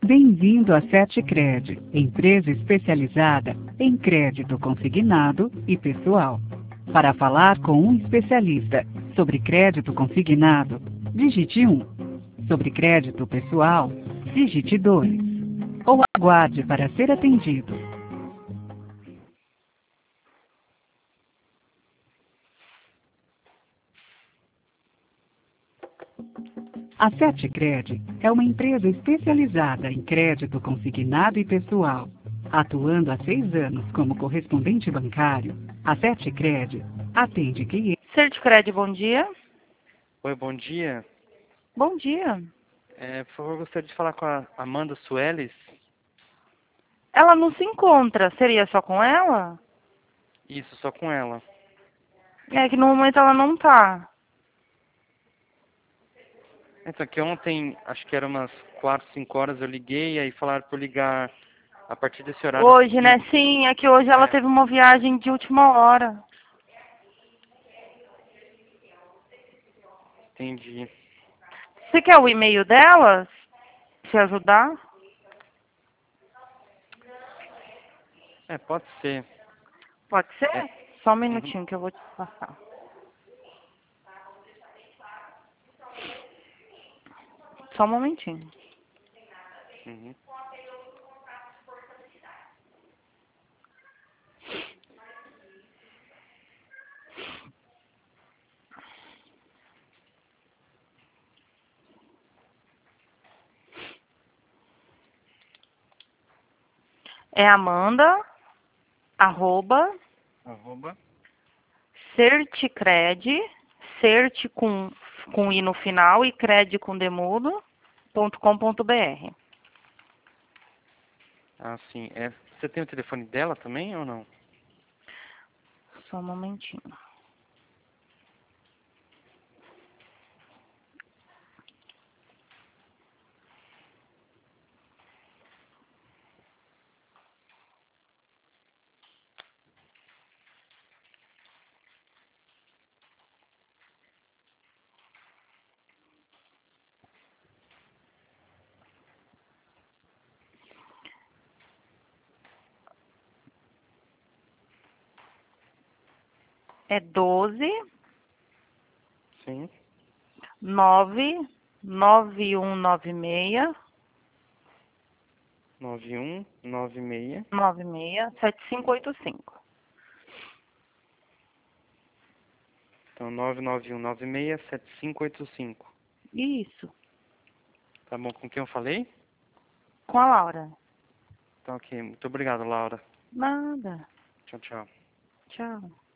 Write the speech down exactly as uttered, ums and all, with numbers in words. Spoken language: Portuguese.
Bem-vindo à Sertcred, empresa especializada em crédito consignado e pessoal. Para falar com um especialista sobre crédito consignado, digite um. Sobre crédito pessoal, digite dois. Ou aguarde para ser atendido. A Sertcred é uma empresa especializada em crédito consignado e pessoal. Atuando há seis anos como correspondente bancário, a Sertcred atende clientes. Sertcred, bom dia. Oi, bom dia. Bom dia. É, por favor, gostaria de falar com a Amanda Sueles. Ela não se encontra, seria só com ela? Isso, só com ela. É que no momento ela não tá. Então, que ontem, acho que era umas quatro, cinco horas, eu liguei e aí falaram por ligar a partir desse horário. Hoje, né? Sim, é que hoje ela É. teve uma viagem de última hora. Entendi. Você quer o e-mail dela? Se ajudar? É, pode ser. Pode ser? É. Só um minutinho que eu vou te passar. Só um momentinho. Uhum. É Amanda, arroba, Arroba. Sertcred, Cert com, com i no final e cred com demudo, ponto com ponto br. Ah, sim. É, você tem o telefone dela também ou não? Só um momentinho. É doze, Sim. nove, nove um nove seis, nove um nove seis. nove seis, sete cinco oito cinco. Então, nove nove um nove seis sete cinco oito cinco. Isso, Tá bom, com quem eu falei? com a Laura. Tá ok. Muito obrigado, Laura. Nada. Tchau, tchau. Tchau.